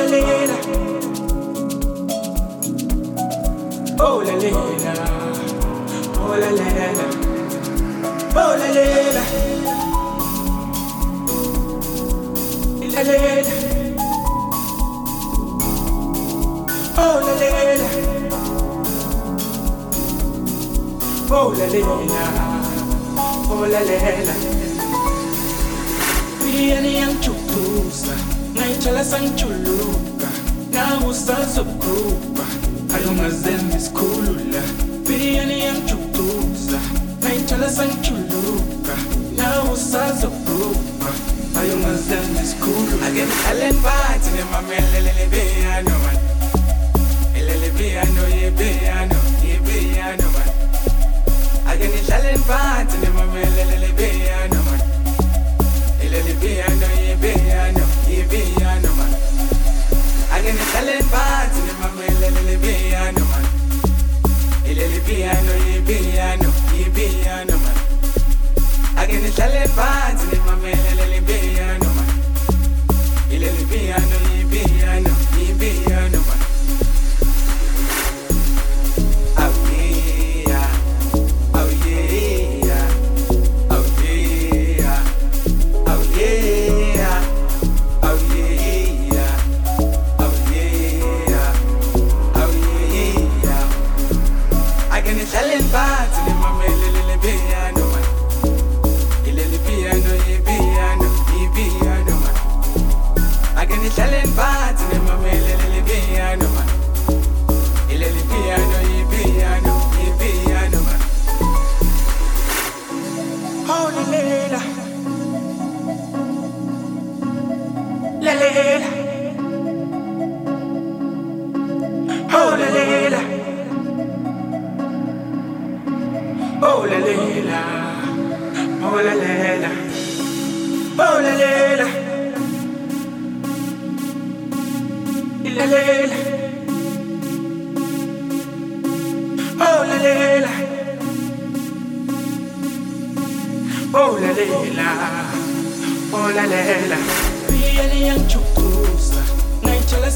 la lela, oh la lela, oh la lela, oh la lela, la lela, oh la lela, oh la lela, oh la lela. Piyani yang chukusa, naichala sanchuluka, na usazokupa, ayungazen diskulula. Piyani yang chukusa, naichala sanchuluka, na usazokupa, ayungazen diskulula. Again, talent party, ne mamelele piano man, elele piano ye piano man. Again, talent party, ne mamelele piano man. Ilele piano, ye piano man. Again the talent party, ne mama ilele piano man. Ilele piano, ye piano man. Again the talent party, ne mama ilele piano man. Ilele piano, ye piano man.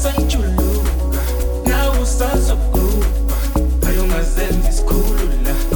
Sanchuluka, na usazokupa, ayungazen diskulula.